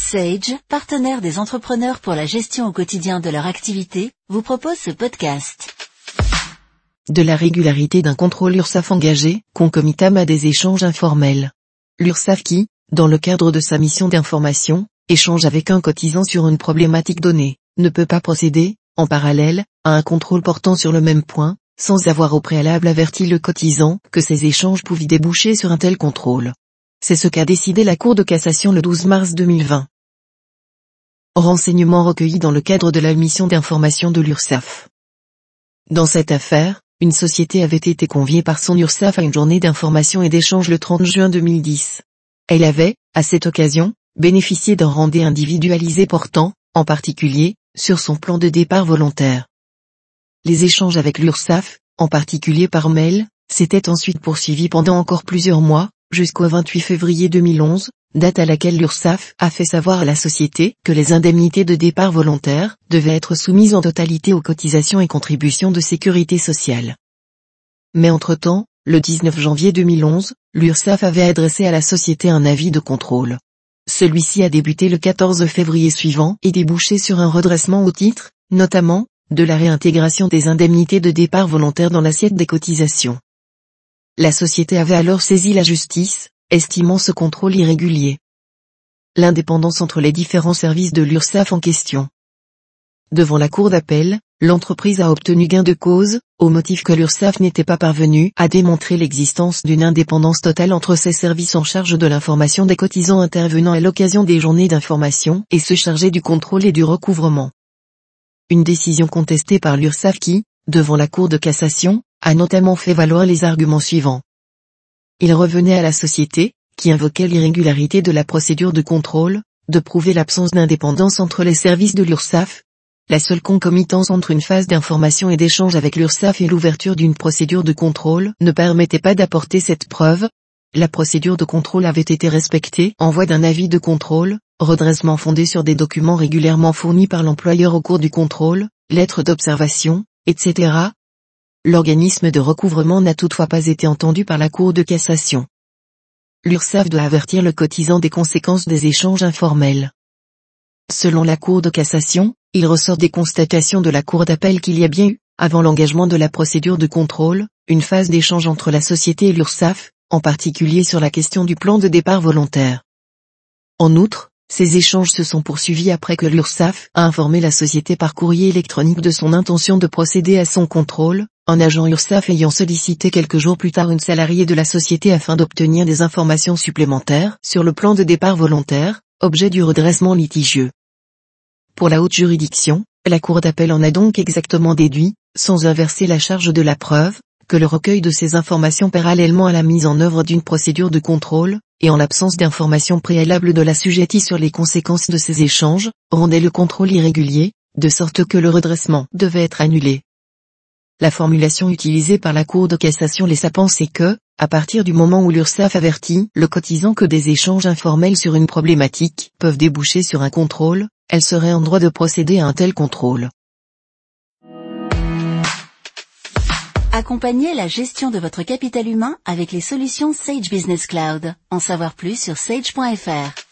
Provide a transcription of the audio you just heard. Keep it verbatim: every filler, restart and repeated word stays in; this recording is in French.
Sage, partenaire des entrepreneurs pour la gestion au quotidien de leur activité, vous propose ce podcast. De la régularité d'un contrôle URSSAF engagé, concomitant à des échanges informels. L'URSSAF qui, dans le cadre de sa mission d'information, échange avec un cotisant sur une problématique donnée, ne peut pas procéder, en parallèle, à un contrôle portant sur le même point, sans avoir au préalable averti le cotisant que ces échanges pouvaient déboucher sur un tel contrôle. C'est ce qu'a décidé la Cour de cassation le douze mars deux mille vingt. Renseignements recueillis dans le cadre de la mission d'information de l'URSSAF. Dans cette affaire, une société avait été conviée par son URSSAF à une journée d'information et d'échange le trente juin deux mille dix. Elle avait, à cette occasion, bénéficié d'un rendez individualisé portant, en particulier, sur son plan de départ volontaire. Les échanges avec l'URSSAF, en particulier par mail, s'étaient ensuite poursuivis pendant encore plusieurs mois, jusqu'au vingt-huit février deux mille onze, date à laquelle l'URSSAF a fait savoir à la société que les indemnités de départ volontaire devaient être soumises en totalité aux cotisations et contributions de sécurité sociale. Mais entre-temps, le dix-neuf janvier deux mille onze, l'URSSAF avait adressé à la société un avis de contrôle. Celui-ci a débuté le quatorze février suivant et débouché sur un redressement au titre, notamment, de la réintégration des indemnités de départ volontaire dans l'assiette des cotisations. La société avait alors saisi la justice, estimant ce contrôle irrégulier. L'indépendance entre les différents services de l'URSSAF en question. Devant la cour d'appel, l'entreprise a obtenu gain de cause, au motif que l'URSSAF n'était pas parvenue à démontrer l'existence d'une indépendance totale entre ses services en charge de l'information des cotisants intervenant à l'occasion des journées d'information et ceux chargés du contrôle et du recouvrement. Une décision contestée par l'URSSAF qui, devant la Cour de cassation, a notamment fait valoir les arguments suivants. Il revenait à la société, qui invoquait l'irrégularité de la procédure de contrôle, de prouver l'absence d'indépendance entre les services de l'URSSAF. La seule concomitance entre une phase d'information et d'échange avec l'URSSAF et l'ouverture d'une procédure de contrôle ne permettait pas d'apporter cette preuve. La procédure de contrôle avait été respectée en voie d'un avis de contrôle, redressement fondé sur des documents régulièrement fournis par l'employeur au cours du contrôle, lettres d'observation, et cetera. L'organisme de recouvrement n'a toutefois pas été entendu par la Cour de cassation. L'URSSAF doit avertir le cotisant des conséquences des échanges informels. Selon la Cour de cassation, il ressort des constatations de la Cour d'appel qu'il y a bien eu, avant l'engagement de la procédure de contrôle, une phase d'échange entre la société et l'URSSAF, en particulier sur la question du plan de départ volontaire. En outre, ces échanges se sont poursuivis après que l'URSSAF a informé la société par courrier électronique de son intention de procéder à son contrôle, un agent URSSAF ayant sollicité quelques jours plus tard une salariée de la société afin d'obtenir des informations supplémentaires sur le plan de départ volontaire, objet du redressement litigieux. Pour la haute juridiction, la Cour d'appel en a donc exactement déduit, sans inverser la charge de la preuve, que le recueil de ces informations parallèlement à la mise en œuvre d'une procédure de contrôle, et en l'absence d'informations préalables de l'assujetti sur les conséquences de ces échanges, rendait le contrôle irrégulier, de sorte que le redressement devait être annulé. La formulation utilisée par la Cour de cassation laisse à penser que, à partir du moment où l'URSSAF avertit le cotisant que des échanges informels sur une problématique peuvent déboucher sur un contrôle, elle serait en droit de procéder à un tel contrôle. Accompagnez la gestion de votre capital humain avec les solutions Sage Business Cloud. En savoir plus sur sage point f r.